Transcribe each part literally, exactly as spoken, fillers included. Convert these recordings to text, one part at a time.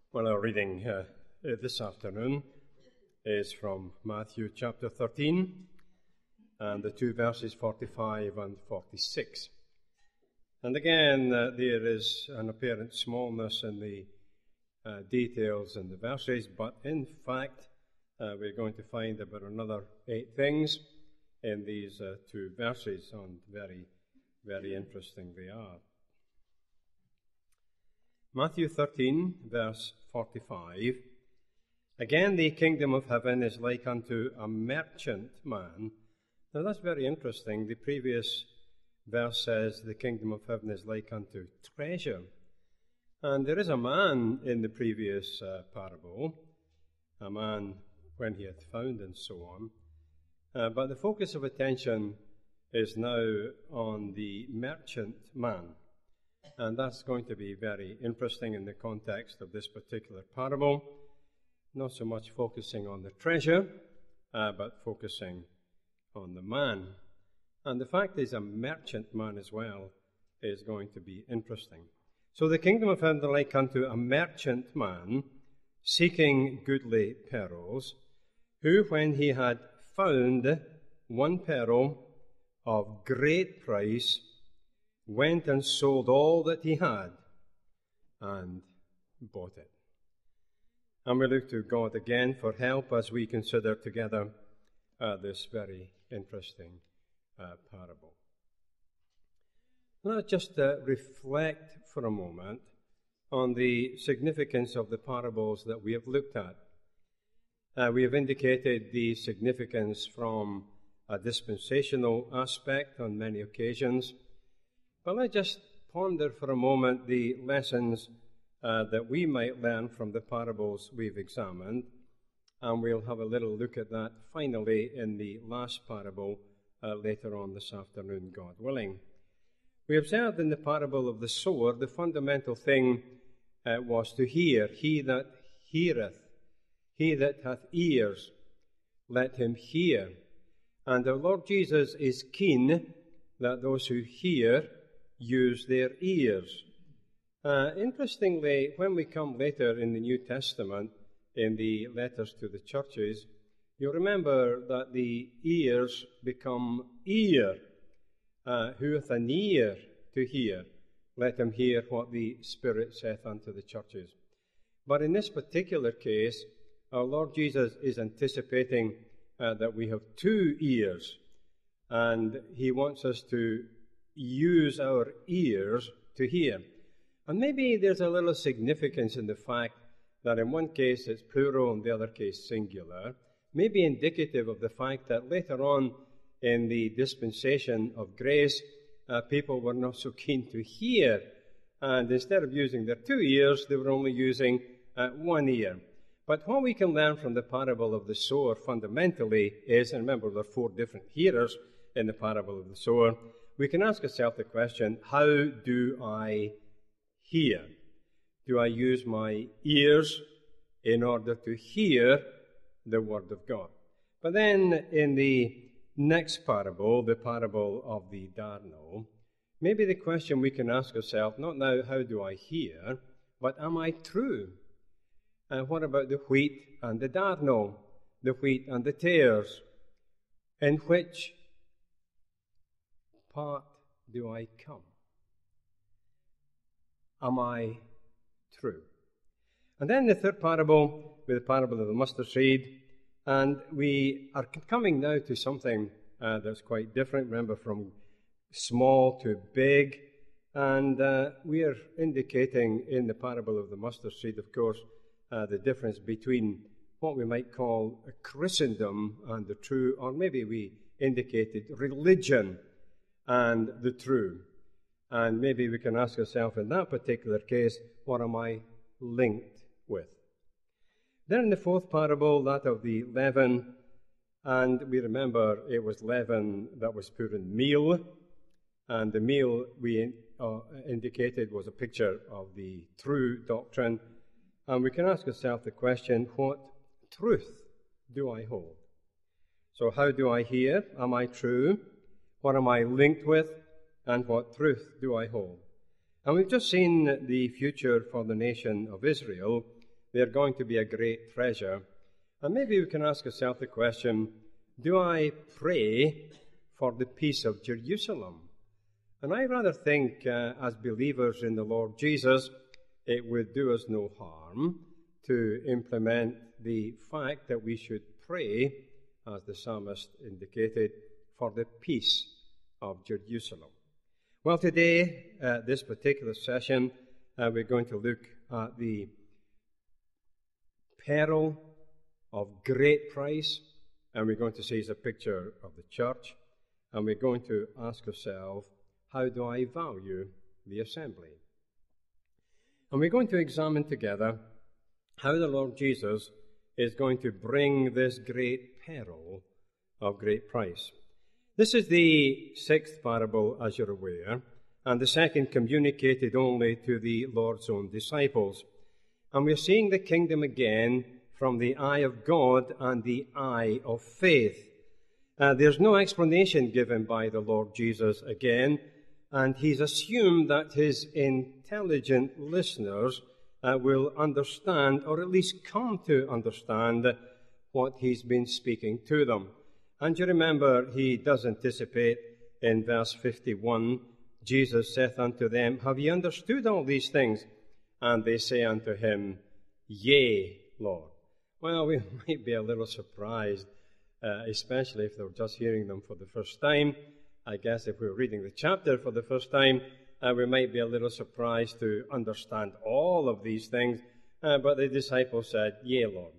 Well, our reading uh, this afternoon is from Matthew chapter thirteen, and the two verses forty-five and forty-six. And again, uh, there is an apparent smallness in the uh, details in the verses, but in fact, uh, we're going to find about another eight things in these uh, two verses, and very, very interesting they are. Matthew thirteen, verse forty-five. Again, the kingdom of heaven is like unto a merchant man. Now that's very interesting. The previous verse says the kingdom of heaven is like unto treasure. And there is a man in the previous uh, parable, a man when he had found and so on. Uh, but the focus of attention is now on the merchant man. And that's going to be very interesting in the context of this particular parable. Not so much focusing on the treasure, uh, but focusing on the man. And the fact is a merchant man as well is going to be interesting. So the kingdom of heaven is like unto a merchant man seeking goodly pearls, who when he had found one pearl of great price, went and sold all that he had and bought it. And we look to God again for help as we consider together uh, this very interesting uh, parable. Let's just uh, reflect for a moment on the significance of the parables that we have looked at. Uh, we have indicated the significance from a dispensational aspect on many occasions. But let's just ponder for a moment the lessons uh, that we might learn from the parables we've examined, and we'll have a little look at that finally in the last parable uh, later on this afternoon, God willing. We observed in the parable of the sower, the fundamental thing uh, was to hear. He that heareth, he that hath ears, let him hear. And our Lord Jesus is keen that those who hear use their ears. Uh, interestingly, when we come later in the New Testament, in the letters to the churches, you remember that the ears become ear. Uh, who hath an ear to hear, let him hear what the Spirit saith unto the churches. But in this particular case, our Lord Jesus is anticipating uh, that we have two ears, and he wants us to use our ears to hear. And maybe there's a little significance in the fact that in one case it's plural and the other case singular, maybe indicative of the fact that later on in the dispensation of grace, uh, people were not so keen to hear, and instead of using their two ears, they were only using uh, one ear. But what we can learn from the parable of the sower fundamentally is, and remember there are four different hearers in the parable of the sower, we can ask ourselves the question, how do I hear? Do I use my ears in order to hear the Word of God? But then in the next parable, the parable of the darno, maybe the question we can ask ourselves, not now how do I hear, but am I true? And what about the wheat and the darno, the wheat and the tares? In which part do I come? Am I true? And then the third parable, with the parable of the mustard seed, and we are coming now to something uh, that's quite different. Remember, from small to big, and uh, we are indicating in the parable of the mustard seed, of course, uh, the difference between what we might call a Christendom and the true, or maybe we indicated religion and the true. And maybe we can ask ourselves in that particular case, what am I linked with? Then in the fourth parable, that of the leaven, and we remember it was leaven that was put in meal, and the meal we uh, indicated was a picture of the true doctrine. And we can ask ourselves the question, what truth do I hold? So how do I hear? Am I true? What am I linked with? And what truth do I hold? And we've just seen the future for the nation of Israel they're going to be a great treasure. And maybe we can ask ourselves the question, do I pray for the peace of Jerusalem? And I rather think, uh, as believers in the Lord Jesus, it would do us no harm to implement the fact that we should pray, as the psalmist indicated, for the peace of Jerusalem. Well, today, uh, this particular session, uh, we're going to look at the pearl of great price, and we're going to see it's a picture of the church, and we're going to ask ourselves, how do I value the assembly? And we're going to examine together how the Lord Jesus is going to bring this great pearl of great price. This is the sixth parable, as you're aware, and the second communicated only to the Lord's own disciples. And we're seeing the kingdom again from the eye of God and the eye of faith. Uh, there's no explanation given by the Lord Jesus again, and he's assumed that his intelligent listeners uh, will understand, or at least come to understand, what he's been speaking to them. And you remember, he does anticipate in verse fifty-one, Jesus saith unto them, Have ye understood all these things? And they say unto him, Yea, Lord. Well, we might be a little surprised, uh, especially if they're just hearing them for the first time. I guess if we're reading the chapter for the first time, uh, we might be a little surprised to understand all of these things. Uh, but the disciples said, Yea, Lord.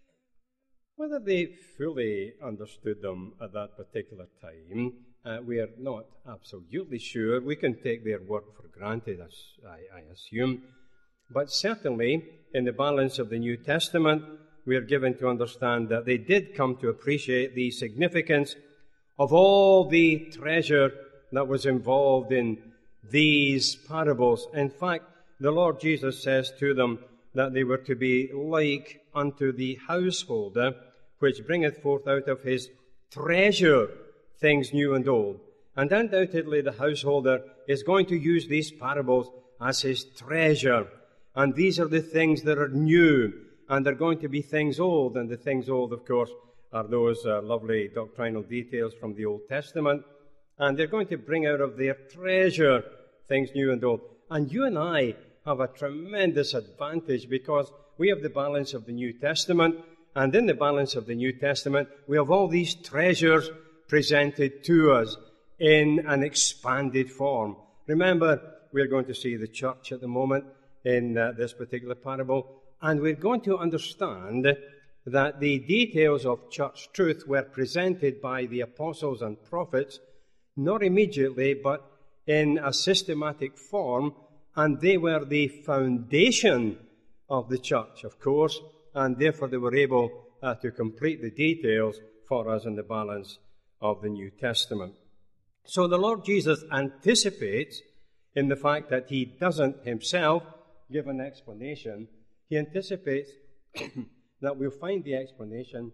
Whether they fully understood them at that particular time, uh, we are not absolutely sure. We can take their word for granted, as I, I assume. But certainly, in the balance of the New Testament, we are given to understand that they did come to appreciate the significance of all the treasure that was involved in these parables. In fact, the Lord Jesus says to them that they were to be like unto the householder, which bringeth forth out of his treasure things new and old. And undoubtedly the householder is going to use these parables as his treasure. And these are the things that are new, and they're going to be things old. And the things old, of course, are those uh, lovely doctrinal details from the Old Testament. And they're going to bring out of their treasure things new and old. And you and I have a tremendous advantage because we have the balance of the New Testament. And in the balance of the New Testament, we have all these treasures presented to us in an expanded form. Remember, we're going to see the church at the moment in uh, this particular parable, and we're going to understand that the details of church truth were presented by the apostles and prophets, not immediately, but in a systematic form, and they were the foundation of the church, of course, and therefore they were able uh, to complete the details for us in the balance of the New Testament. So the Lord Jesus anticipates in the fact that he doesn't himself give an explanation. He anticipates that we'll find the explanation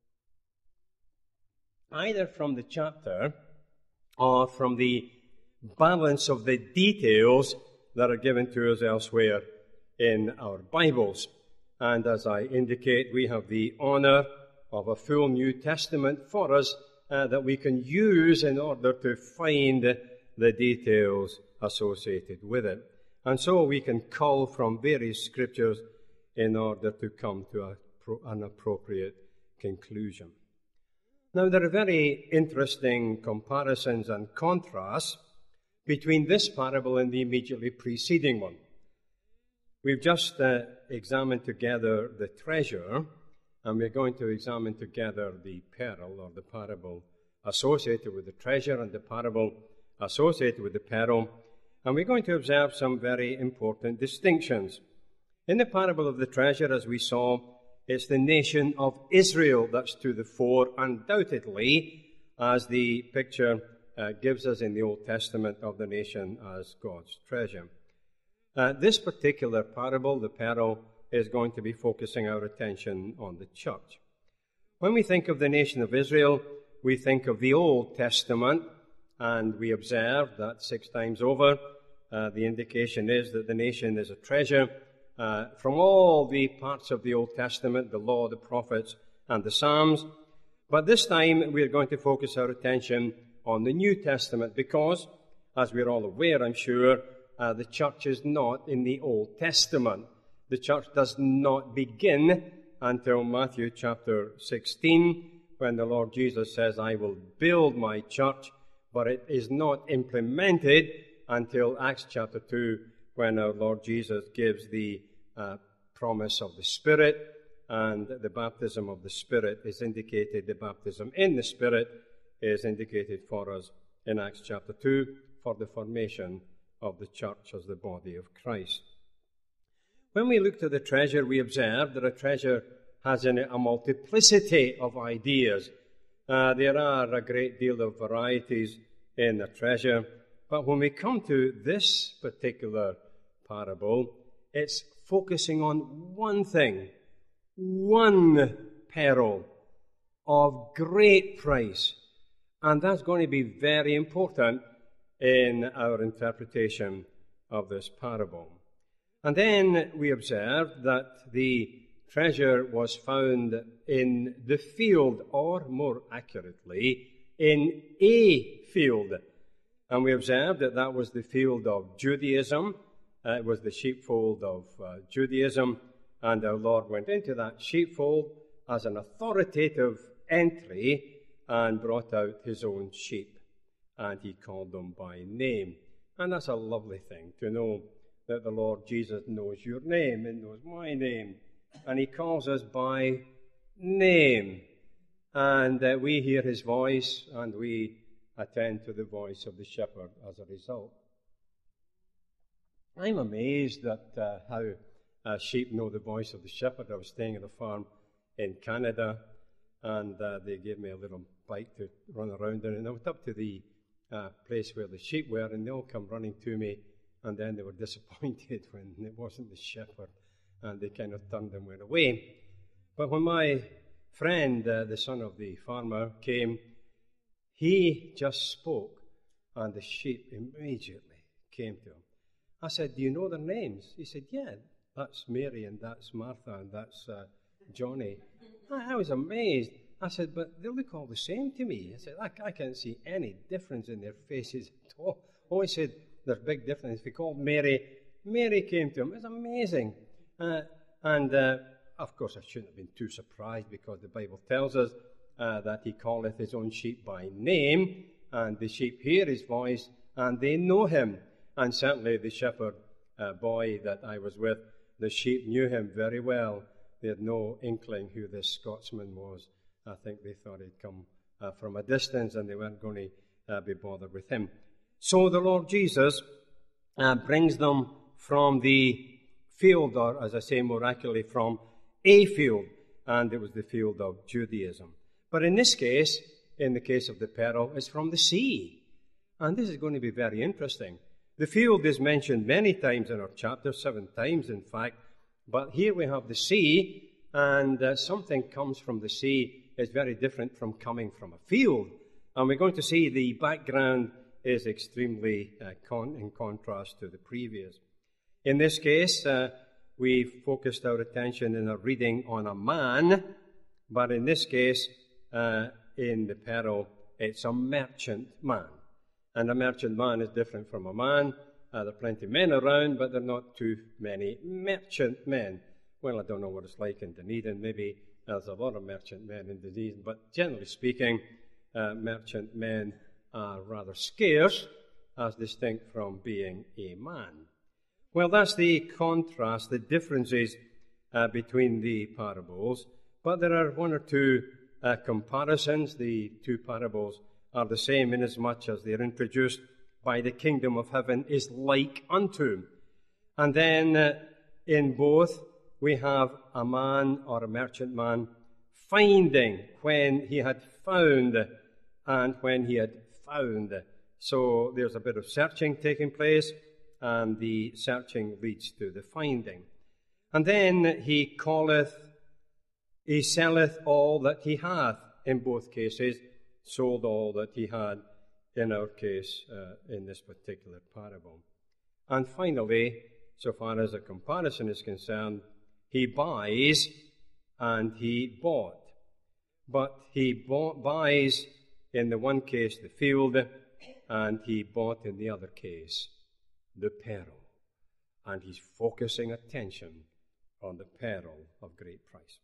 either from the chapter or from the balance of the details that are given to us elsewhere in our Bibles. And as I indicate, we have the honor of a full New Testament for us uh, that we can use in order to find the details associated with it. And so we can cull from various scriptures in order to come to a, an appropriate conclusion. Now, there are very interesting comparisons and contrasts between this parable and the immediately preceding one. We've just uh, examined together the treasure, and we're going to examine together the peril or the parable associated with the treasure and the parable associated with the peril, and we're going to observe some very important distinctions. In the parable of the treasure, as we saw, it's the nation of Israel that's to the fore, undoubtedly, as the picture uh, gives us in the Old Testament of the nation as God's treasure. Uh, this particular parable, the peril, is going to be focusing our attention on the church. When we think of the nation of Israel, we think of the Old Testament, and we observe that six times over, uh, the indication is that the nation is a treasure, uh, from all the parts of the Old Testament, the Law, the Prophets, and the Psalms. But this time we're going to focus our attention on the New Testament because, as we're all aware, I'm sure, uh, the church is not in the Old Testament. The church does not begin until Matthew chapter sixteen, when the Lord Jesus says, I will build my church, but it is not implemented until Acts chapter two, when our Lord Jesus gives the uh, promise of the Spirit, and the baptism of the Spirit is indicated, the baptism in the Spirit is indicated for us in Acts chapter two for the formation of the church as the body of Christ. When we look to the treasure, we observe that a treasure has in it a multiplicity of ideas. Uh, there are a great deal of varieties in the treasure, but when we come to this particular parable, it's focusing on one thing, one pearl of great price. And that's going to be very important in our interpretation of this parable. And then we observe that the treasure was found in the field, or more accurately, in a field. And we observed that that was the field of Judaism. Uh, it was the sheepfold of uh, Judaism. And our Lord went into that sheepfold as an authoritative entry and brought out his own sheep. And he called them by name. And that's a lovely thing, to know that the Lord Jesus knows your name and knows my name. And he calls us by name. And uh, we hear his voice, and we attend to the voice of the shepherd as a result. I'm amazed at uh, how uh, sheep know the voice of the shepherd. I was staying at a farm in Canada, and uh, they gave me a little bike to run around in. And I went up to the uh, place where the sheep were, and they all come running to me. And then they were disappointed when it wasn't the shepherd, and they kind of turned and went away. But when my friend, uh, the son of the farmer, came, he just spoke, and the sheep immediately came to him. I said, do you know their names? He said, yeah, that's Mary, and that's Martha, and that's uh, Johnny. I, I was amazed. I said, but they look all the same to me. I said, I, I can't see any difference in their faces at all. Oh, he said, there's big difference. If he called Mary, Mary came to him. It's amazing. Uh, and, uh, of course, I shouldn't have been too surprised, because the Bible tells us uh, that he calleth his own sheep by name, and the sheep hear his voice, and they know him. And certainly the shepherd uh, boy that I was with, the sheep knew him very well. They had no inkling who this Scotsman was. I think they thought he'd come uh, from a distance, and they weren't going to uh, be bothered with him. So the Lord Jesus uh, brings them from the field, or as I say more accurately, from a field, and it was the field of Judaism. But in this case, in the case of the pearl, it's from the sea. And this is going to be very interesting. The field is mentioned many times in our chapter, seven times in fact, but here we have the sea, and uh, something comes from the sea is very different from coming from a field. And we're going to see the background is extremely uh, con- in contrast to the previous. In this case, uh, we focused our attention in our reading on a man, but in this case, uh, in the pearl, it's a merchant man. And a merchant man is different from a man. Uh, there are plenty of men around, but there are not too many merchant men. Well, I don't know what it's like in Dunedin. Maybe there's a lot of merchant men in Dunedin, but generally speaking, uh, merchant men are rather scarce, as distinct from being a man. Well, that's the contrast, the differences uh, between the parables. But there are one or two uh, comparisons. The two parables are the same inasmuch as they are introduced by the kingdom of heaven is like unto. And then uh, in both we have a man or a merchant man finding when he had found and when he had found. So there's a bit of searching taking place, and the searching leads to the finding. And then he calleth, he selleth all that he hath, in both cases, sold all that he had, in our case, uh, in this particular parable. And finally, so far as a comparison is concerned, he buys and he bought. But he bought, buys in the one case the field, and he bought in the other case the peril. And he's focusing attention on the peril of great price.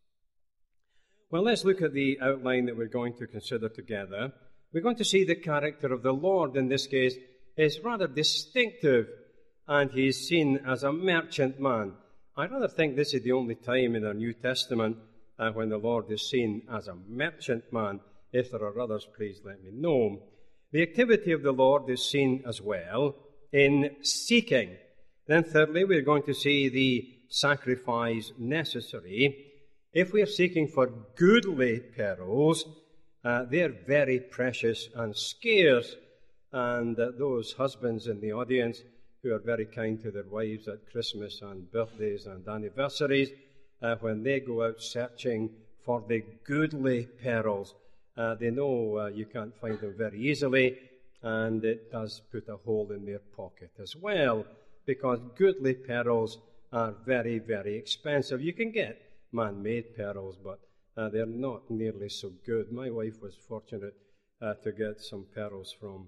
Well, let's look at the outline that we're going to consider together. We're going to see the character of the Lord in this case is rather distinctive, and he's seen as a merchant man. I rather think this is the only time in our New Testament uh, when the Lord is seen as a merchant man. If there are others, please let me know. The activity of the Lord is seen as well in seeking. Then thirdly, we're going to see the sacrifice necessary. If we are seeking for goodly perils, uh, they're very precious and scarce. And uh, those husbands in the audience who are very kind to their wives at Christmas and birthdays and anniversaries, uh, when they go out searching for the goodly perils, uh, they know uh, you can't find them very easily, and it does put a hole in their pocket as well, because goodly perils are very, very expensive. You can get man-made perils, but uh, they're not nearly so good. My wife was fortunate uh, to get some perils from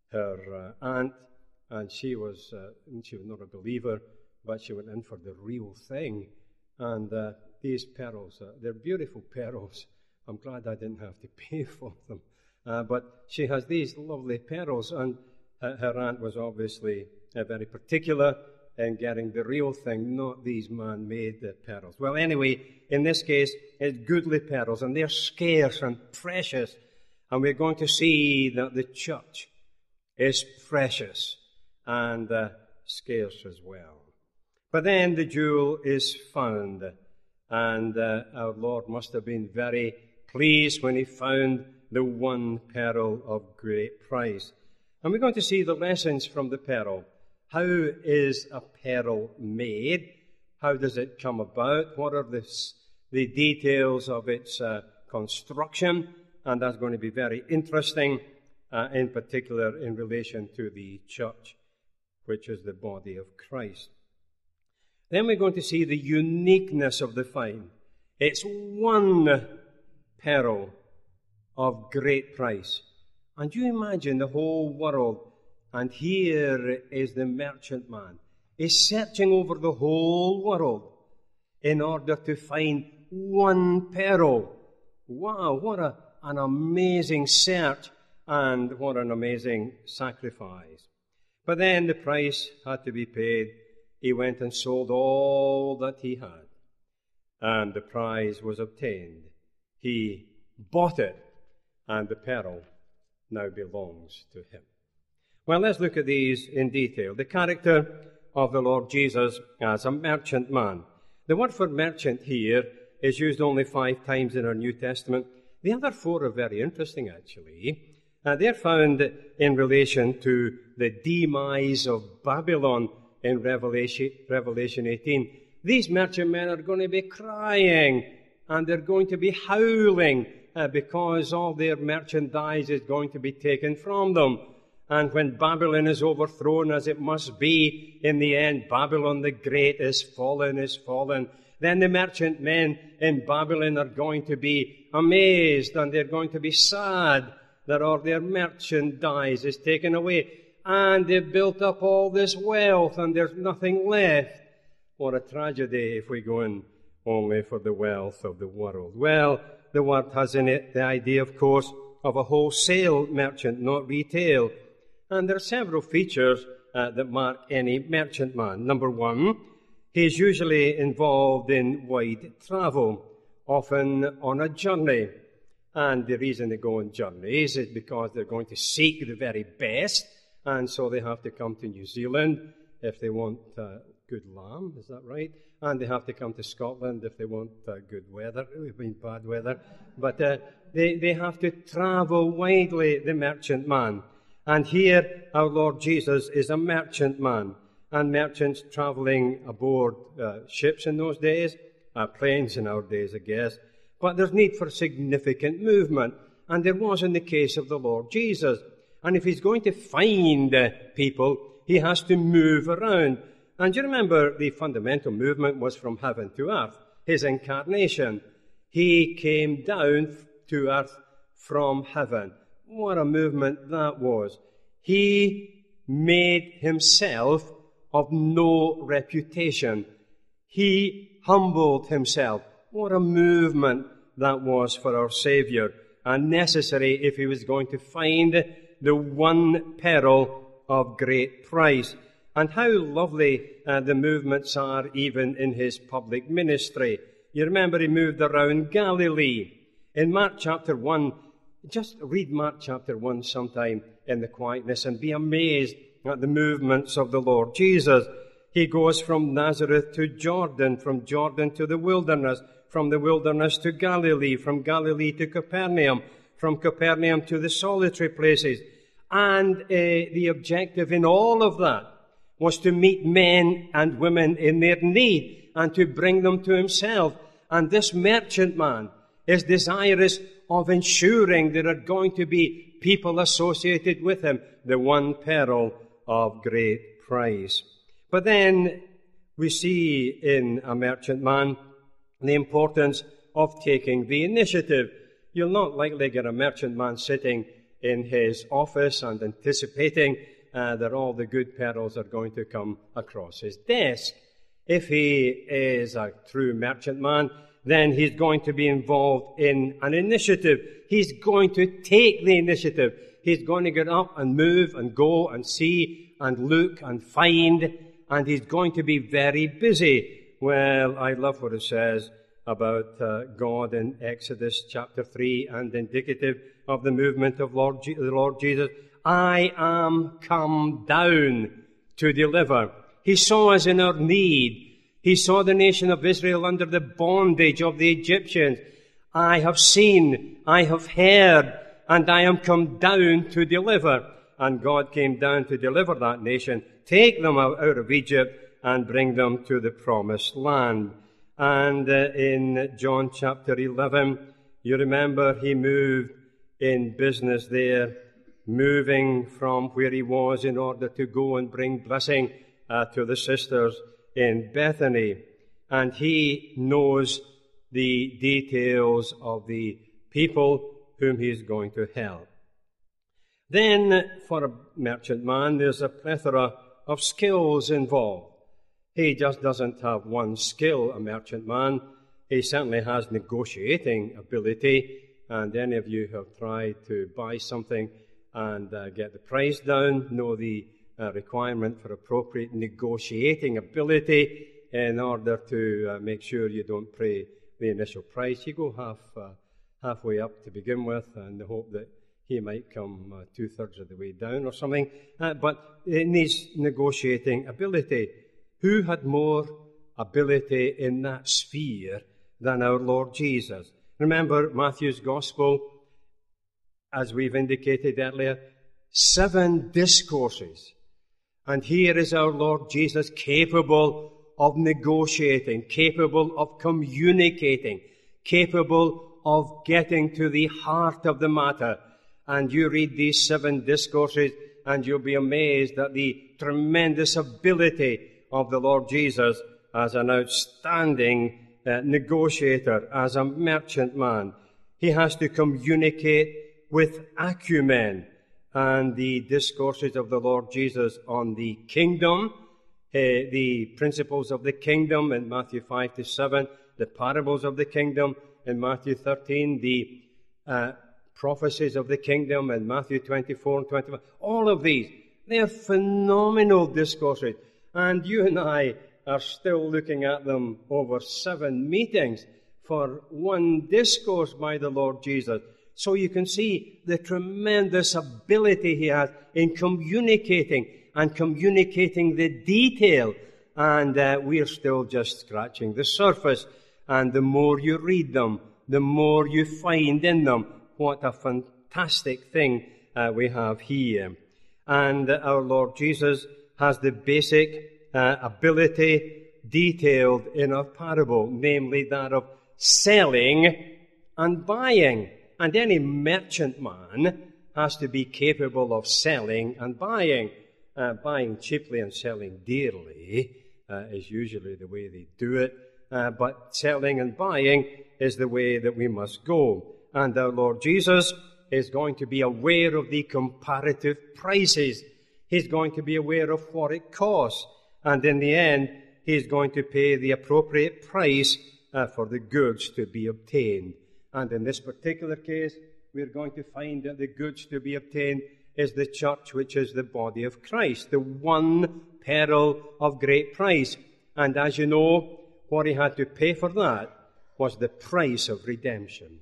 her uh, aunt, and she was uh, she was not a believer, but she went in for the real thing. And uh, these perils, uh, they're beautiful perils. I'm glad I didn't have to pay for them. Uh, but she has these lovely perils, and uh, her aunt was obviously uh, very particular in getting the real thing, not these man-made uh, perils. Well, anyway, in this case, it's goodly perils, and they're scarce and precious. And we're going to see that the church is precious and uh, scarce as well. But then the jewel is found, and uh, our Lord must have been very pleased when he found the one pearl of great price. And we're going to see the lessons from the pearl. How is a pearl made? How does it come about? What are the, the details of its uh, construction? And that's going to be very interesting, uh, in particular in relation to the church, which is the body of Christ. Then we're going to see the uniqueness of the find. It's one pearl of great price. And you imagine the whole world, and here is the merchant man. He's searching over the whole world in order to find one pearl. Wow, what a, an amazing search, and what an amazing sacrifice. But then the price had to be paid. He went and sold all that he had, and the prize was obtained. He bought it, and the pearl now belongs to him. Well, let's look at these in detail. The character of the Lord Jesus as a merchant man. The word for merchant here is used only five times in our New Testament. The other four are very interesting, actually. Uh, they're found in relation to the demise of Babylon in Revelation, Revelation eighteen. These merchant men are going to be crying, and they're going to be howling uh, because all their merchandise is going to be taken from them. And when Babylon is overthrown, as it must be in the end, Babylon the Great is fallen, is fallen, then the merchant men in Babylon are going to be amazed, and they're going to be sad that all their merchandise is taken away. And they've built up all this wealth, and there's nothing left. What a tragedy if we go in only for the wealth of the world. Well, the word has in it the idea, of course, of a wholesale merchant, not retail. And there are several features uh, that mark any merchant man. Number one, he is usually involved in wide travel, often on a journey. And the reason they go on journeys is because they're going to seek the very best. And so they have to come to New Zealand if they want uh, good lamb, is that right? And they have to come to Scotland if they want uh, good weather. We've been bad weather. But uh, they, they have to travel widely, the merchant man. And here our Lord Jesus is a merchant man. And merchants traveling aboard uh, ships in those days, uh, planes in our days, I guess. But there's need for significant movement. And there was in the case of the Lord Jesus. And if he's going to find uh, people, he has to move around. And you remember the fundamental movement was from heaven to earth, his incarnation. He came down to earth from heaven. What a movement that was. He made himself of no reputation. He humbled himself. What a movement that was for our Saviour, and necessary if he was going to find the one pearl of great price. And how lovely uh, the movements are even in his public ministry. You remember he moved around Galilee. In Mark chapter one, just read Mark chapter one sometime in the quietness and be amazed at the movements of the Lord Jesus. He goes from Nazareth to Jordan, from Jordan to the wilderness, from the wilderness to Galilee, from Galilee to Capernaum, from Capernaum to the solitary places. And uh, the objective in all of that was to meet men and women in their need and to bring them to himself. And this merchant man is desirous of ensuring there are going to be people associated with him, the one pearl of great price. But then we see in a merchant man the importance of taking the initiative. You'll not likely get a merchant man sitting in his office and anticipating uh, that all the good pearls are going to come across his desk. If he is a true merchant man, then he's going to be involved in an initiative. He's going to take the initiative. He's going to get up and move and go and see and look and find, and he's going to be very busy. Well, I love what it says about uh, God in Exodus chapter three, and indicative of the movement of Lord Je- the Lord Jesus. I am come down to deliver. He saw us in our need. He saw the nation of Israel under the bondage of the Egyptians. I have seen, I have heard, and I am come down to deliver. And God came down to deliver that nation, take them out, out of Egypt, and bring them to the promised land. And uh, in John chapter eleven, you remember he moved in business there, moving from where he was in order to go and bring blessing uh, to the sisters in Bethany. And he knows the details of the people whom he is going to help. Then, for a merchant man, there's a plethora of skills involved. He just doesn't have one skill, a merchant man. He certainly has negotiating ability, and any of you who have tried to buy something and uh, get the price down know the uh, requirement for appropriate negotiating ability in order to uh, make sure you don't pay the initial price. You go half uh, halfway up to begin with, and the hope that he might come uh, two-thirds of the way down or something. Uh, but it needs negotiating ability. Who had more ability in that sphere than our Lord Jesus? Remember Matthew's Gospel, as we've indicated earlier, seven discourses. And here is our Lord Jesus capable of negotiating, capable of communicating, capable of getting to the heart of the matter. And you read these seven discourses and you'll be amazed at the tremendous ability of the Lord Jesus as an outstanding uh, negotiator, as a merchant man. He has to communicate with acumen. And the discourses of the Lord Jesus on the kingdom, uh, the principles of the kingdom in Matthew five to seven, the parables of the kingdom in Matthew thirteen, the uh, prophecies of the kingdom in Matthew twenty-four and twenty-five. All of these, they are phenomenal discourses. And you and I are still looking at them over seven meetings for one discourse by the Lord Jesus. So you can see the tremendous ability he has in communicating and communicating the detail. And uh, we're still just scratching the surface. And the more you read them, the more you find in them what a fantastic thing uh, we have here. And uh, our Lord Jesus has the basic uh, ability detailed in our parable, namely that of selling and buying. And any merchant man has to be capable of selling and buying, uh, buying cheaply and selling dearly. uh, is usually the way they do it, uh, but selling and buying is the way that we must go. And our Lord Jesus is going to be aware of the comparative prices. He's going to be aware of what it costs. And in the end, he's going to pay the appropriate price uh, for the goods to be obtained. And in this particular case, we're going to find that the goods to be obtained is the church, which is the body of Christ, the one pearl of great price. And as you know, what he had to pay for that was the price of redemption.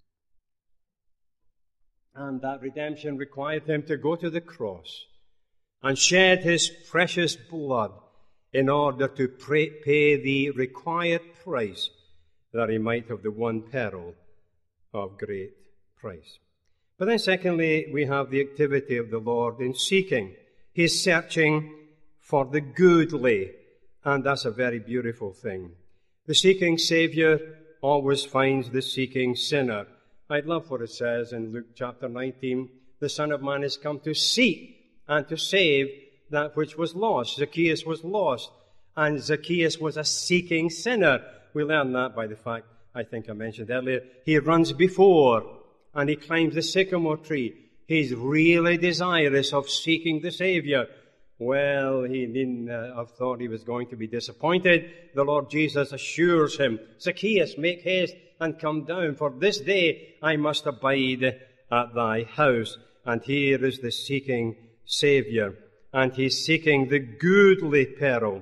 And that redemption required him to go to the cross and shed his precious blood in order to pray, pay the required price that he might have the one pearl of great price. But then secondly, we have the activity of the Lord in seeking. He's searching for the goodly, and that's a very beautiful thing. The seeking Savior always finds the seeking sinner. I love what it says in Luke chapter nineteen. The Son of Man is come to seek and to save that which was lost. Zacchaeus was lost, and Zacchaeus was a seeking sinner. We learn that by the fact, I think I mentioned earlier, he runs before and he climbs the sycamore tree. He's really desirous of seeking the Savior. Well, he needn't uh, have thought he was going to be disappointed. The Lord Jesus assures him, Zacchaeus, make haste and come down, for this day I must abide at thy house. And here is the seeking Savior, and he's seeking the goodly pearl.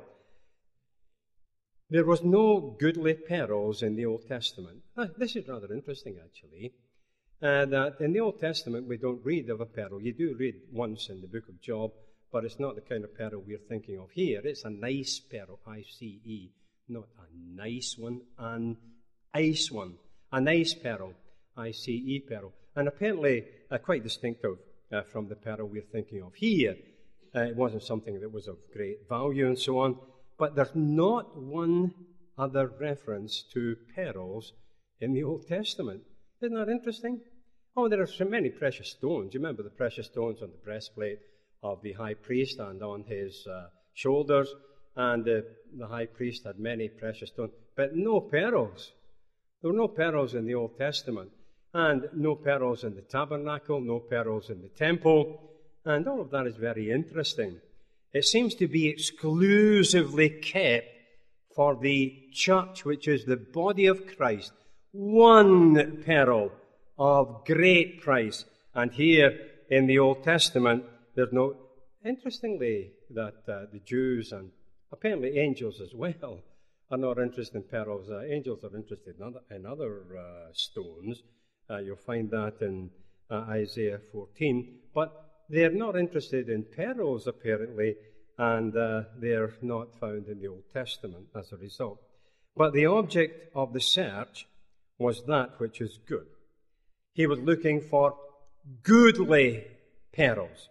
There was no goodly pearls in the Old Testament. Ah, this is rather interesting, actually, uh, that in the Old Testament we don't read of a pearl. You do read once in the book of Job, but it's not the kind of pearl we're thinking of here. It's a nice pearl, I C E, not a nice one, an ice one. A nice pearl, I C E pearl. And apparently uh, quite distinctive uh, from the pearl we're thinking of here. Uh, it wasn't something that was of great value and so on. But there's not one other reference to pearls in the Old Testament. Isn't that interesting? Oh, there are so many precious stones. You remember the precious stones on the breastplate of the high priest and on his uh, shoulders. And uh, the high priest had many precious stones. But no pearls. There were no pearls in the Old Testament. And no pearls in the tabernacle, no pearls in the temple. And all of that is very interesting. It seems to be exclusively kept for the church, which is the body of Christ. One pearl of great price. And here in the Old Testament, there's no... Interestingly, that uh, the Jews and apparently angels as well are not interested in pearls. Uh, angels are interested in other, in other uh, stones. Uh, you'll find that in uh, Isaiah fourteen. But they're not interested in pearls, apparently, and uh, they're not found in the Old Testament as a result. But the object of the search was that which is good. He was looking for goodly pearls.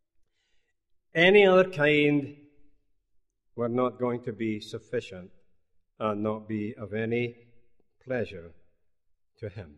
Any other kind were not going to be sufficient and not be of any pleasure to him.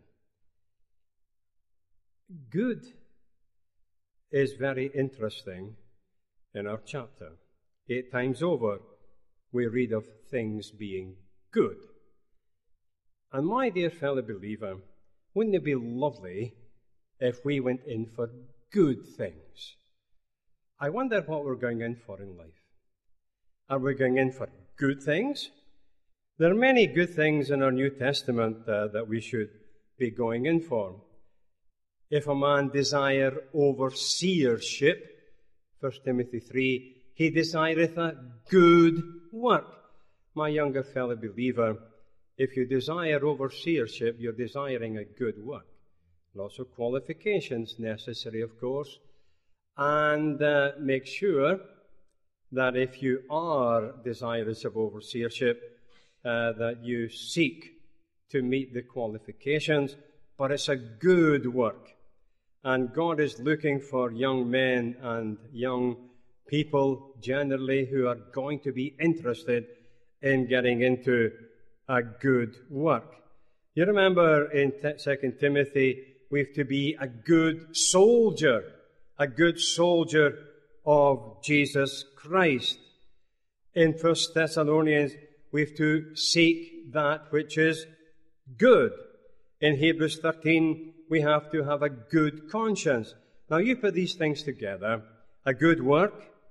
Good is very interesting in our chapter. Eight times over, we read of things being good. And my dear fellow believer, wouldn't it be lovely if we went in for good things? I wonder what we're going in for in life. Are we going in for good things? There are many good things in our New Testament uh, that we should be going in for. If a man desire overseership, First Timothy three, he desireth a good work. My younger fellow believer, if you desire overseership, you're desiring a good work. Lots of qualifications necessary, of course. And uh, make sure that if you are desirous of overseership, uh, that you seek to meet the qualifications, but it's a good work. And God is looking for young men and young people generally who are going to be interested in getting into a good work. You remember in Second Timothy, we have to be a good soldier, a good soldier of Jesus Christ. In First Thessalonians, we have to seek that which is good. In Hebrews thirteen, we have to have a good conscience. Now you put these things together, a good work,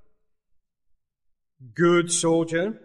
good soldier,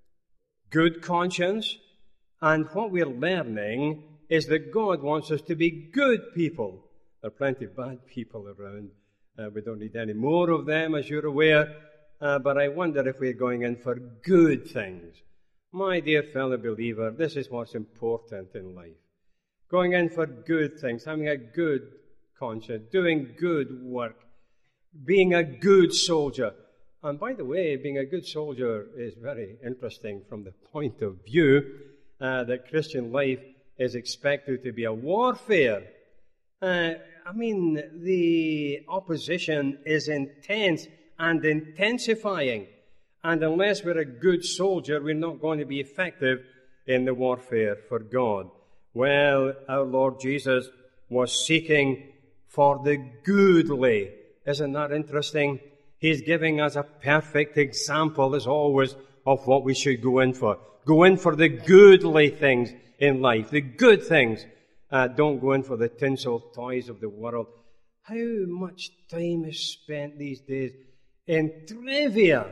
good conscience, and what we're learning is that God wants us to be good people. There are plenty of bad people around. Uh, we don't need any more of them, as you're aware, uh, but I wonder if we're going in for good things. My dear fellow believer, this is what's important in life. Going in for good things, having a good conscience, doing good work, being a good soldier. And by the way, being a good soldier is very interesting from the point of view uh, that Christian life is expected to be a warfare. Uh, I mean, the opposition is intense and intensifying. And unless we're a good soldier, we're not going to be effective in the warfare for God. Well, our Lord Jesus was seeking for the goodly. Isn't that interesting? He's giving us a perfect example, as always, of what we should go in for. Go in for the goodly things in life, the good things. Uh, don't go in for the tinsel toys of the world. How much time is spent these days in trivia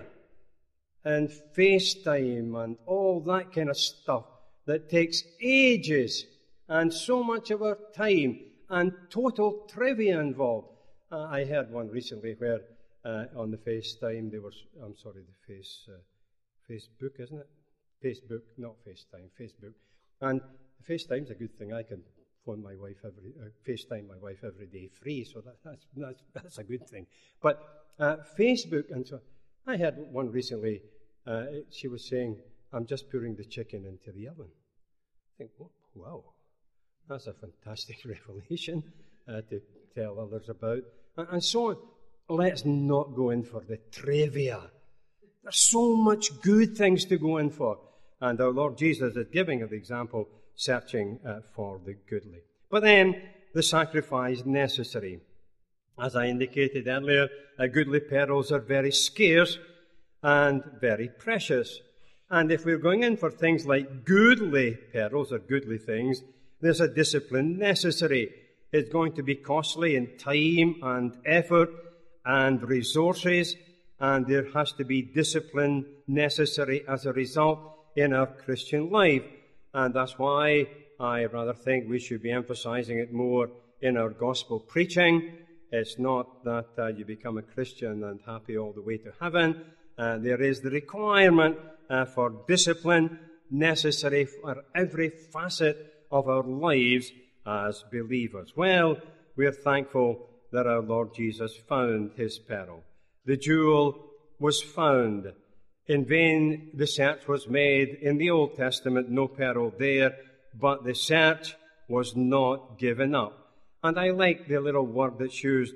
and FaceTime and all that kind of stuff that takes ages and so much of our time and total trivia involved. Uh, I heard one recently where uh, on the FaceTime they were, I'm sorry, the face, uh, Facebook, isn't it? Facebook, not FaceTime, Facebook. And FaceTime's a good thing. I can phone my wife every, uh, FaceTime my wife every day free, so that, that's, that's, that's a good thing. But uh, Facebook, and so I had one recently, uh, she was saying, I'm just putting the chicken into the oven. I think, oh, wow, that's a fantastic revelation uh, to tell others about. And, and so on. Let's not go in for the trivia. There's so much good things to go in for. And our Lord Jesus is giving an example, searching uh, for the goodly. But then, the sacrifice necessary. As I indicated earlier, uh, goodly pearls are very scarce and very precious. And if we're going in for things like goodly pearls or goodly things, there's a discipline necessary. It's going to be costly in time and effort and resources, and there has to be discipline necessary as a result in our Christian life. And that's why I rather think we should be emphasizing it more in our gospel preaching. It's not that uh, you become a Christian and happy all the way to heaven. Uh, there is the requirement uh, for discipline necessary for every facet of our lives as believers. Well, we're thankful that our Lord Jesus found his pearl. The jewel was found. In vain the search was made. In the Old Testament, no pearl there, but the search was not given up. And I like the little word that's used,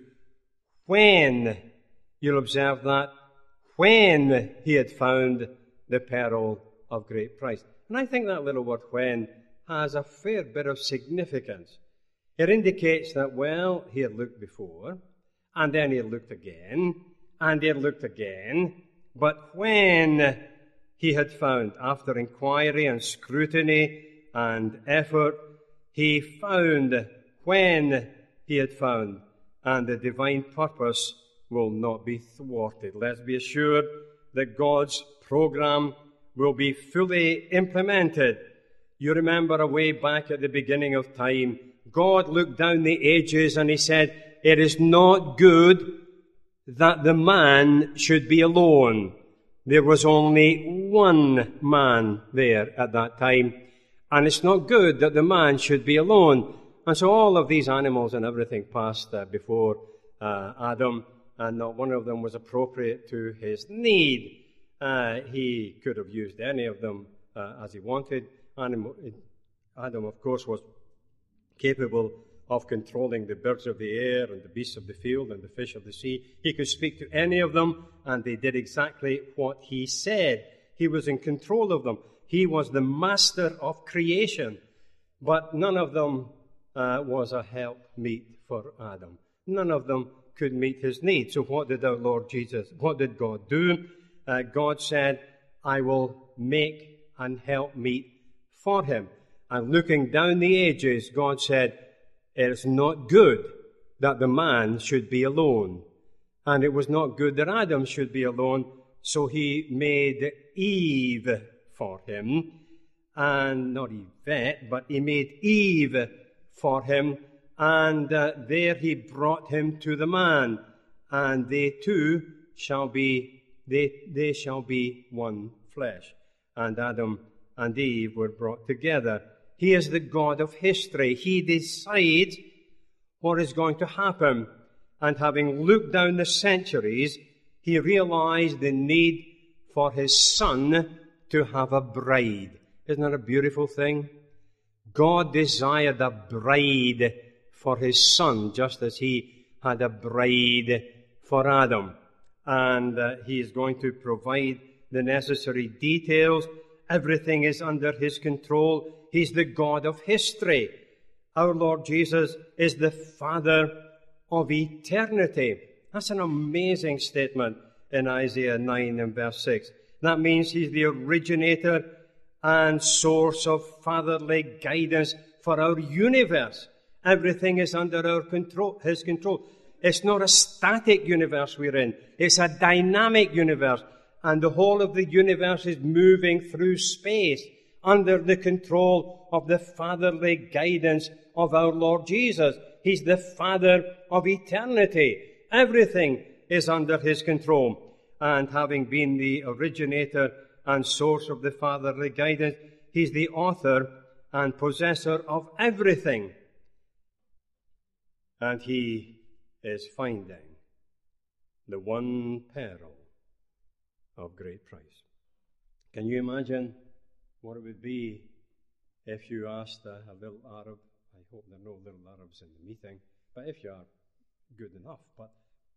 when. You'll observe that. When he had found the pearl of great price. And I think that little word, when, has a fair bit of significance. It indicates that, well, he had looked before, and then he had looked again, and he had looked again, but when he had found, after inquiry and scrutiny and effort, he found when he had found, and the divine purpose will not be thwarted. Let's be assured that God's program will be fully implemented. You remember a way back at the beginning of time, God looked down the ages and he said, it is not good that the man should be alone. There was only one man there at that time. And it's not good that the man should be alone. And so all of these animals and everything passed uh, before uh, Adam, and not one of them was appropriate to his need. Uh, he could have used any of them uh, as he wanted. Animal, Adam, of course, was capable of controlling the birds of the air and the beasts of the field and the fish of the sea. He could speak to any of them, and they did exactly what he said. He was in control of them. He was the master of creation. But none of them uh, was a helpmeet for Adam. None of them could meet his needs. So what did our Lord Jesus, what did God do? Uh, God said, I will make an helpmeet for him. And looking down the ages, God said, it is not good that the man should be alone. And it was not good that Adam should be alone, so he made Eve for him. And not Yvette, but he made Eve for him. And uh, there he brought him to the man. And they two shall be, they, they shall be one flesh. And Adam and Eve were brought together. He is the God of history. He decides what is going to happen. And having looked down the centuries, he realized the need for his son to have a bride. Isn't that a beautiful thing? God desired a bride for his son, just as he had a bride for Adam. And uh, he is going to provide the necessary details. Everything is under his control. He's the God of history. Our Lord Jesus is the Father of eternity. That's an amazing statement in Isaiah nine and verse six. That means he's the originator and source of fatherly guidance for our universe. Everything is under our control, his control. It's not a static universe we're in. It's a dynamic universe. And the whole of the universe is moving through space under the control of the fatherly guidance of our Lord Jesus. He's the Father of eternity. Everything is under his control. And having been the originator and source of the fatherly guidance, he's the author and possessor of everything. And he is finding the one pearl of great price. Can you imagine what it would be if you asked a, a little Arab? I hope there are no little Arabs in the meeting, but if you are, good enough. But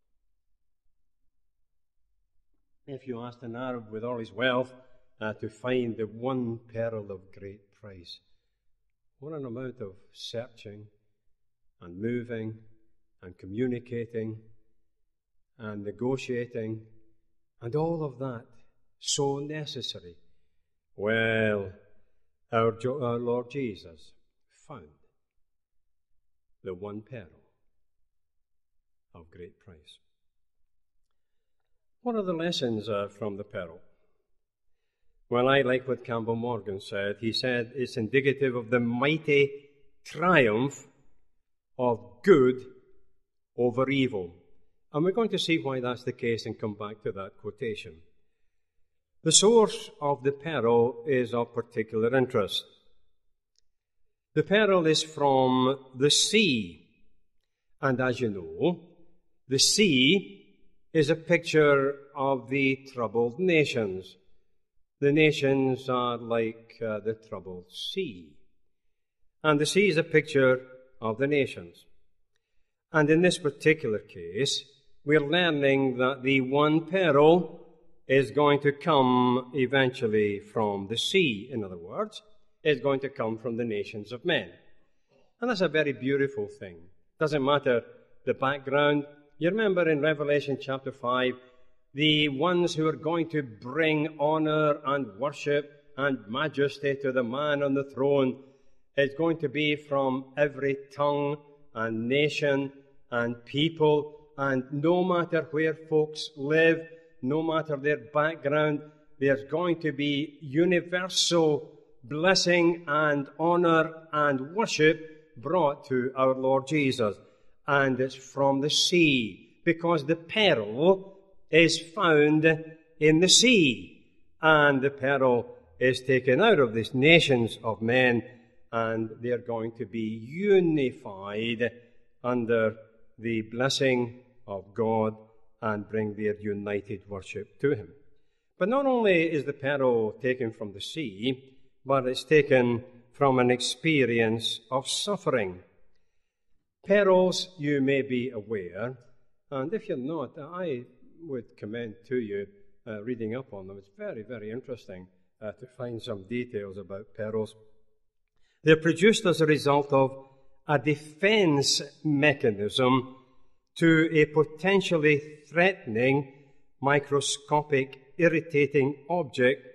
if you asked an Arab with all his wealth uh, to find the one pearl of great price, what an amount of searching and moving and communicating and negotiating and all of that so necessary. Well, our, jo- our Lord Jesus found the one pearl of great price. What are the lessons uh, from the pearl? Well, I like what Campbell Morgan said. He said it's indicative of the mighty triumph of good over evil. And we're going to see why that's the case and come back to that quotation. The source of the pearl is of particular interest. The pearl is from the sea. And as you know, the sea is a picture of the troubled nations. The nations are like uh, the troubled sea. And the sea is a picture of the nations. And in this particular case, we're learning that the one pearl is going to come eventually from the sea. In other words, it's going to come from the nations of men. And that's a very beautiful thing. Doesn't matter the background. You remember in Revelation chapter five, the ones who are going to bring honor and worship and majesty to the man on the throne is going to be from every tongue and nation and people. And no matter where folks live, no matter their background, there's going to be universal blessing and honor and worship brought to our Lord Jesus. And it's from the sea, because the pearl is found in the sea. And the pearl is taken out of these nations of men, and they're going to be unified under the blessing of God and bring their united worship to him. But not only is the pearl taken from the sea, but it's taken from an experience of suffering. Pearls, you may be aware, and if you're not, I would commend to you uh, reading up on them. It's very, very interesting uh, to find some details about pearls. They're produced as a result of a defense mechanism to a potentially threatening, microscopic, irritating object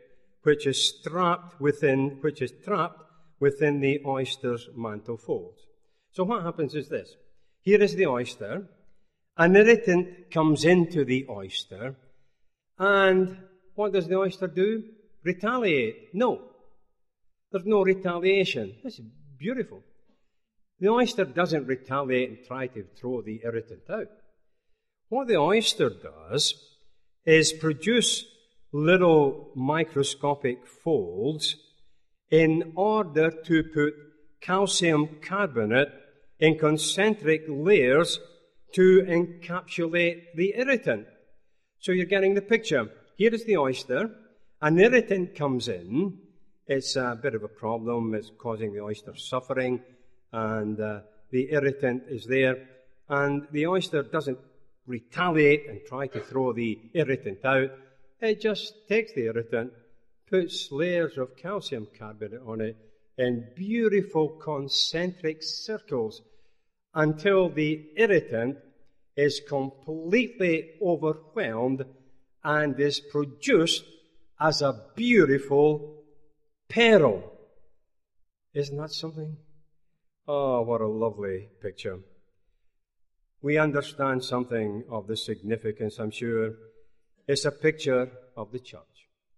which is strapped within, which is trapped within the oyster's mantle folds. So what happens is this. Here is the oyster. An irritant comes into the oyster, and what does the oyster do? Retaliate. No. There's no retaliation. This is beautiful. The oyster doesn't retaliate and try to throw the irritant out. What the oyster does is produce little microscopic folds in order to put calcium carbonate in concentric layers to encapsulate the irritant. So you're getting the picture. Here is the oyster. An irritant comes in. It's a bit of a problem. It's causing the oyster suffering, and uh, the irritant is there. And the oyster doesn't retaliate and try to throw the irritant out. It just takes the irritant, puts layers of calcium carbonate on it in beautiful concentric circles until the irritant is completely overwhelmed and is produced as a beautiful pearl. Isn't that something? Oh, what a lovely picture. We understand something of the significance, I'm sure. It's a picture of the church.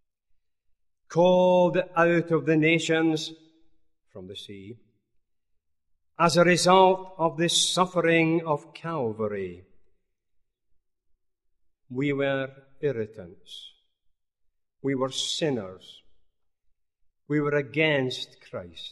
Called out of the nations from the sea as a result of the suffering of Calvary. We were irritants. We were sinners. We were against Christ.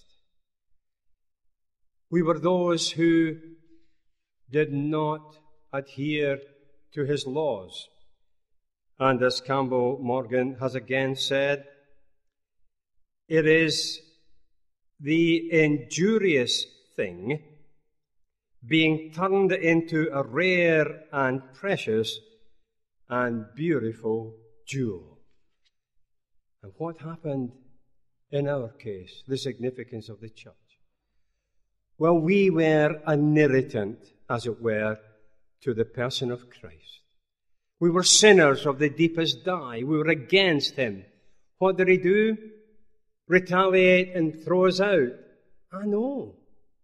We were those who did not adhere to his laws. And as Campbell Morgan has again said, it is the injurious thing being turned into a rare and precious and beautiful jewel. And what happened in our case, the significance of the church? Well, we were an irritant, as it were, to the person of Christ. We were sinners of the deepest dye. We were against him. What did he do? Retaliate and throw us out? I know.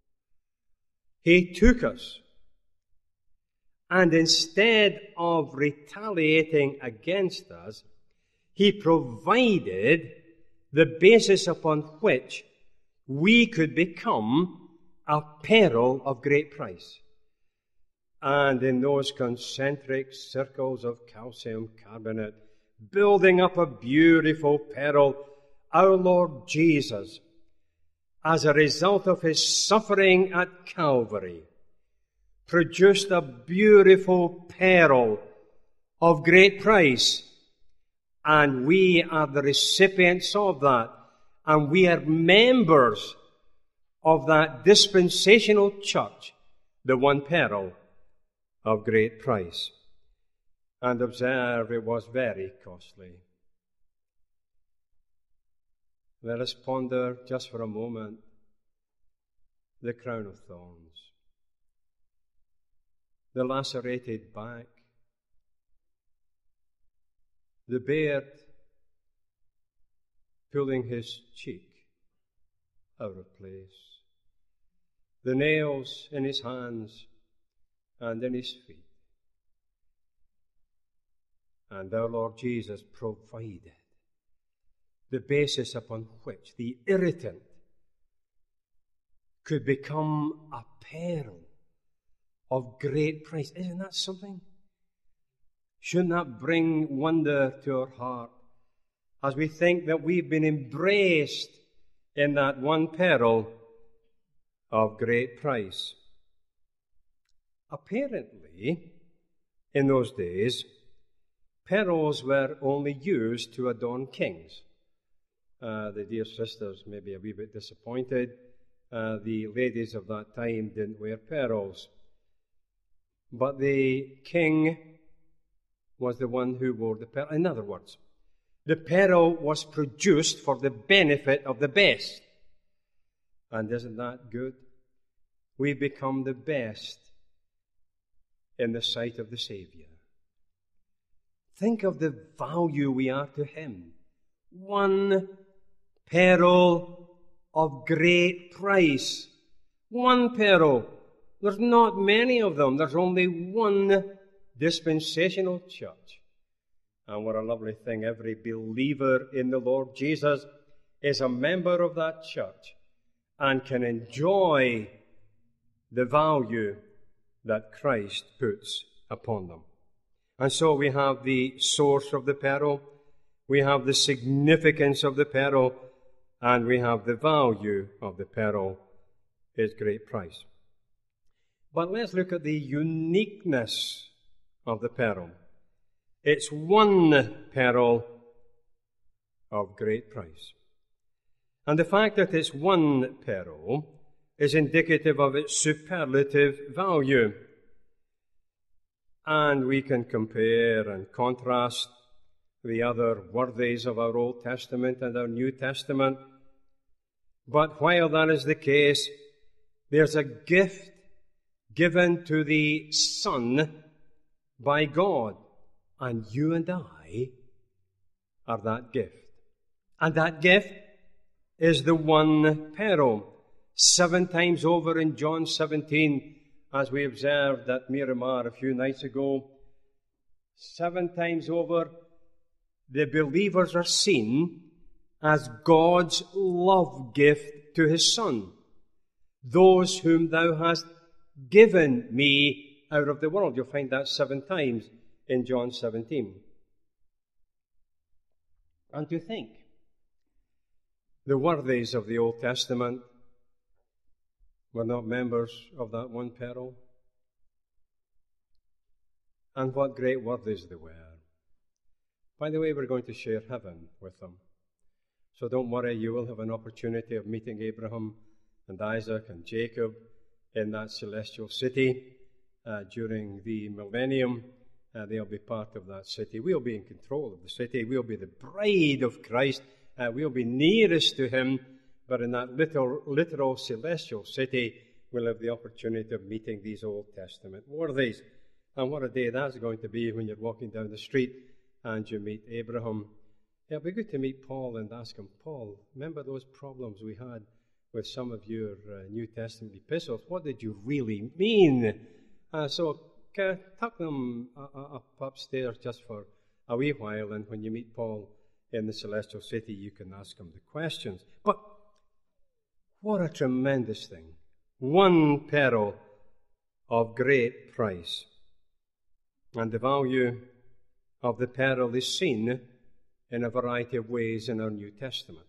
He took us. And instead of retaliating against us, he provided the basis upon which we could become a pearl of great price. And in those concentric circles of calcium carbonate, building up a beautiful pearl, our Lord Jesus, as a result of his suffering at Calvary, produced a beautiful pearl of great price. And we are the recipients of that. And we are members of that dispensational church, the one pearl of great price. And observe, it was very costly. Let us ponder just for a moment the crown of thorns, the lacerated back, the beard pulling his cheek out of place, the nails in his hands and in his feet. And our Lord Jesus provided the basis upon which the irritant could become a pearl of great price. Isn't that something? Shouldn't that bring wonder to our heart as we think that we've been embraced in that one pearl of great price? Apparently, in those days, pearls were only used to adorn kings. Uh, the dear sisters may be a wee bit disappointed. Uh, the ladies of that time didn't wear pearls. But the king was the one who wore the pearl. In other words, the pearl was produced for the benefit of the best. And isn't that good? We become the best in the sight of the Savior. Think of the value we are to him. One pearl of great price. One pearl. There's not many of them. There's only one dispensational church. And what a lovely thing. Every believer in the Lord Jesus is a member of that church and can enjoy the value that Christ puts upon them. And so we have the source of the pearl, we have the significance of the pearl, and we have the value of the pearl, its great price. But let's look at the uniqueness of the pearl. It's one pearl of great price. And the fact that it's one pearl is indicative of its superlative value. And we can compare and contrast the other worthies of our Old Testament and our New Testament. But while that is the case, there's a gift given to the Son by God. And you and I are that gift. And that gift is the one pearl. Seven times over in John seventeen, as we observed at Miramar a few nights ago, seven times over, the believers are seen as God's love gift to His Son. Those whom thou hast given me out of the world. You'll find that seven times in John seventeen. And to think, the worthies of the Old Testament were not members of that one pearl. And what great worthies they were. By the way, we're going to share heaven with them. So don't worry, you will have an opportunity of meeting Abraham and Isaac and Jacob in that celestial city uh, during the millennium. Uh, they'll be part of that city. We'll be in control of the city. We'll be the bride of Christ. Uh, we'll be nearest to Him. But in that literal, literal celestial city, we'll have the opportunity of meeting these Old Testament worthies. And what a day that's going to be when you're walking down the street and you meet Abraham. It'll be good to meet Paul and ask him, Paul, remember those problems we had with some of your uh, New Testament epistles? What did you really mean? Uh, so uh, tuck them uh, up upstairs just for a wee while, and when you meet Paul in the celestial city, you can ask him the questions. But what a tremendous thing. One pearl of great price. And the value of the pearl is seen in a variety of ways in our New Testament.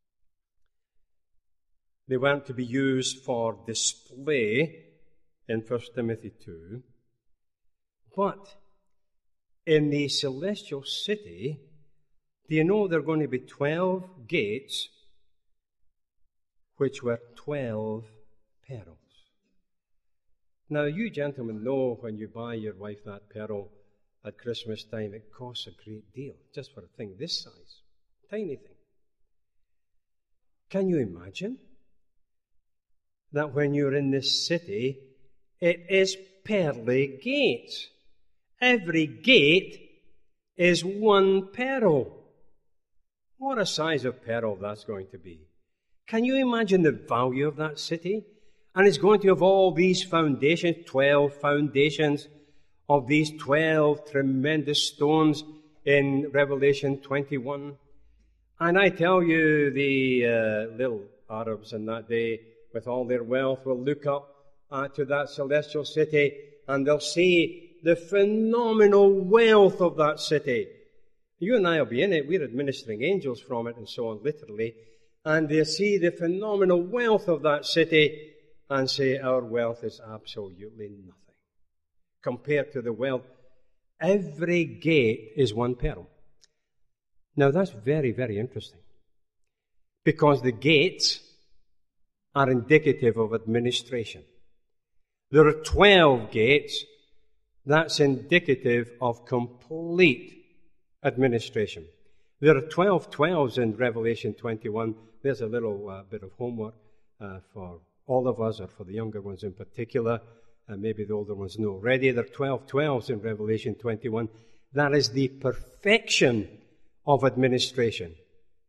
They weren't to be used for display in First Timothy two, but in the celestial city, do you know there are going to be twelve gates which were twelve pearls? Now, you gentlemen know when you buy your wife that pearl at Christmas time, it costs a great deal, just for a thing this size. Tiny thing. Can you imagine that when you're in this city, it is pearly gates? Every gate is one pearl. What a size of pearl that's going to be. Can you imagine the value of that city? And it's going to have all these foundations, twelve foundations of these twelve tremendous stones in Revelation twenty-one. And I tell you, the uh, little Arabs in that day, with all their wealth, will look up uh, to that celestial city and they'll see the phenomenal wealth of that city. You and I will be in it. We're administering angels from it and so on, literally. And they'll see the phenomenal wealth of that city and say, our wealth is absolutely nothing compared to the wealth. Every gate is one pearl. Now that's very, very interesting, because the gates are indicative of administration. There are twelve gates. That's indicative of complete administration. There are twelve twelves in Revelation twenty-one. There's a little uh, bit of homework uh, for all of us, or for the younger ones in particular, and maybe the older ones know already. There are twelve twelves in Revelation twenty-one. That is the perfection of administration.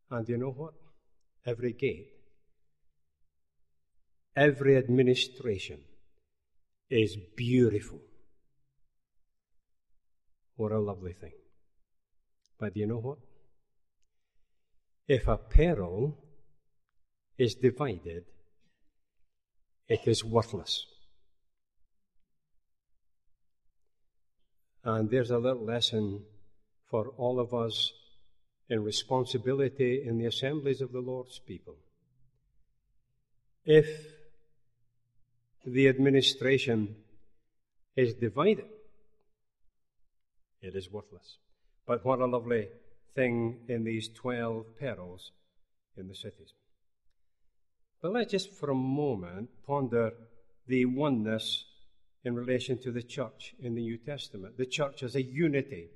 And you know what? Every gate, every administration is beautiful. What a lovely thing. But you know what? If a peril is divided, it is worthless. And there's a little lesson for all of us in responsibility in the assemblies of the Lord's people. If the administration is divided, it is worthless. But what a lovely thing in these twelve perils in the cities. But let's just for a moment ponder the oneness in relation to the church in the New Testament. The church as a unity.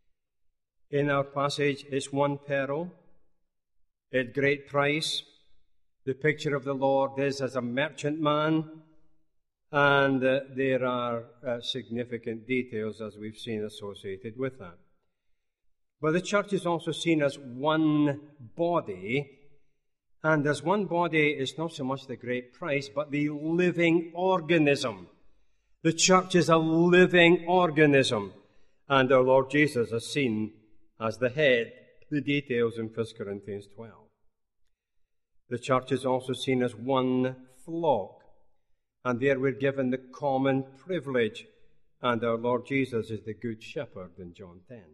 In our passage, it's one peril at great price. The picture of the Lord is as a merchantman, and uh, there are uh, significant details, as we've seen, associated with that. But the church is also seen as one body, and as one body is not so much the great price, but the living organism. The church is a living organism, and our Lord Jesus is seen as the head, the details in First Corinthians twelve. The church is also seen as one flock, and there we're given the common privilege, and our Lord Jesus is the good shepherd in John ten.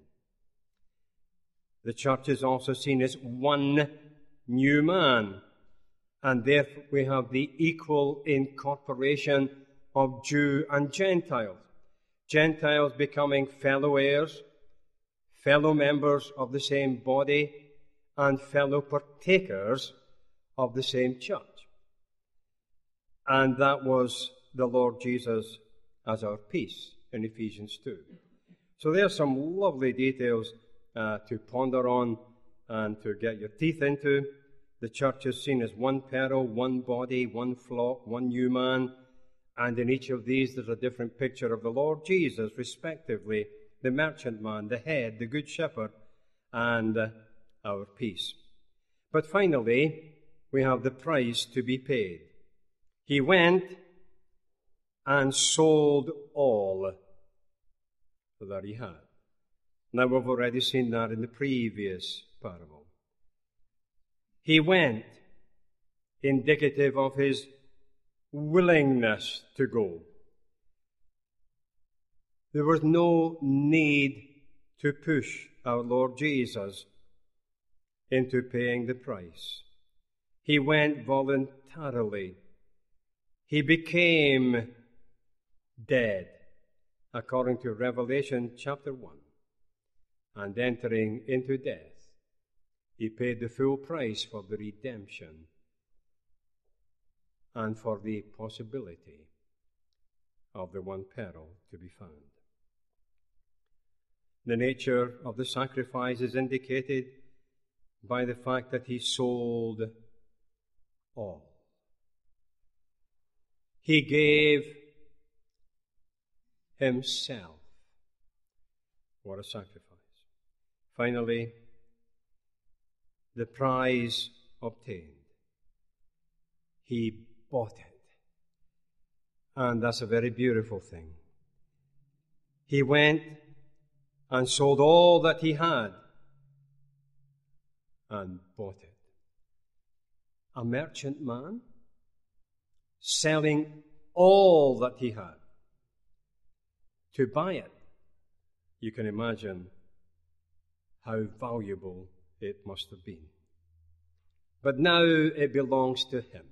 The church is also seen as one new man, and therefore we have the equal incorporation of Jew and Gentiles. Gentiles becoming fellow heirs, fellow members of the same body, and fellow partakers of the same church. And that was the Lord Jesus as our peace in Ephesians two. So there are some lovely details uh, to ponder on and to get your teeth into. The church is seen as one peril, one body, one flock, one new man, and in each of these there's a different picture of the Lord Jesus, respectively, the merchantman, the head, the good shepherd, and uh, our peace. But finally, we have the price to be paid. He went and sold all that he had. Now, we've already seen that in the previous parable. He went, indicative of his willingness to go. There was no need to push our Lord Jesus into paying the price. He went voluntarily. He became dead, according to Revelation chapter one, and entering into death, he paid the full price for the redemption and for the possibility of the one peril to be found. The nature of the sacrifice is indicated by the fact that he sold all. He gave himself. What a sacrifice. Finally, the prize obtained. He bought it. And that's a very beautiful thing. He went and sold all that he had and bought it. A merchantman selling all that he had to buy it. You can imagine how valuable it must have been. But now it belongs to him.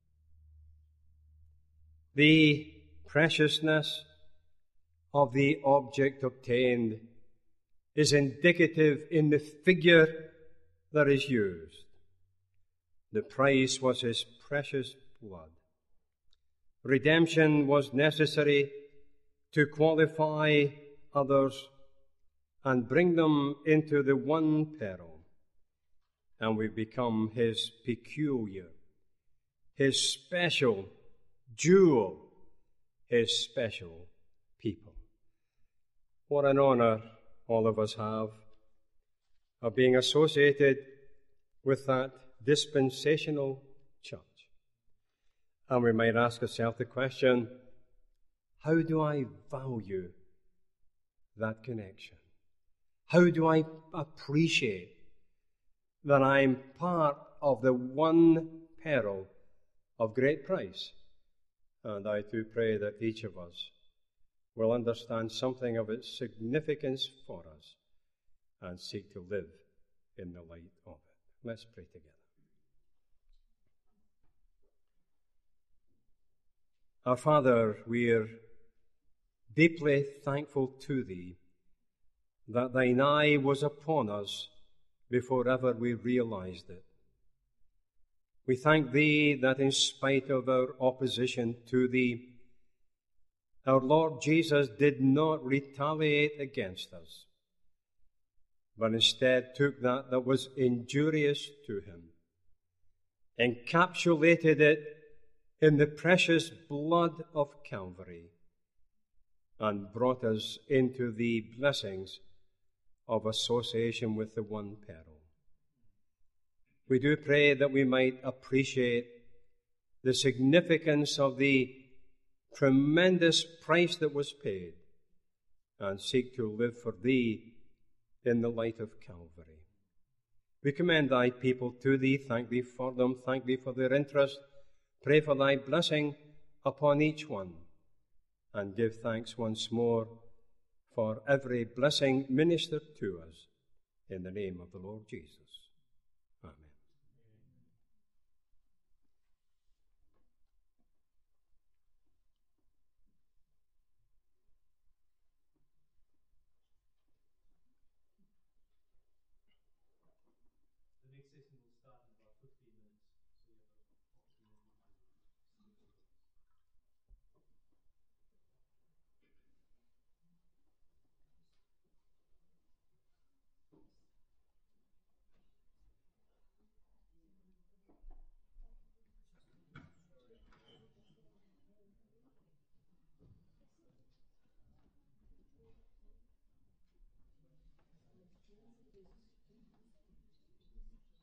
The preciousness of the object obtained is indicative in the figure that is used. The price was his precious blood. Redemption was necessary to qualify others and bring them into the one peril. And we become his peculiar, his special jewel, his special people. What an honor all of us have of being associated with that dispensational church. And we might ask ourselves the question, how do I value that connection? How do I appreciate that I'm part of the one pearl of great price? And I do pray that each of us will understand something of its significance for us and seek to live in the light of it. Let's pray together. Our Father, we're deeply thankful to Thee that Thine eye was upon us before ever we realized it. We thank Thee that in spite of our opposition to Thee, our Lord Jesus did not retaliate against us, but instead took that that was injurious to Him, encapsulated it in the precious blood of Calvary, and brought us into the blessings of association with the one pearl. We do pray that we might appreciate the significance of the tremendous price that was paid and seek to live for Thee in the light of Calvary. We commend Thy people to Thee, thank Thee for them, thank Thee for their interest, pray for Thy blessing upon each one, and give thanks once more for every blessing ministered to us in the name of the Lord Jesus. Amen.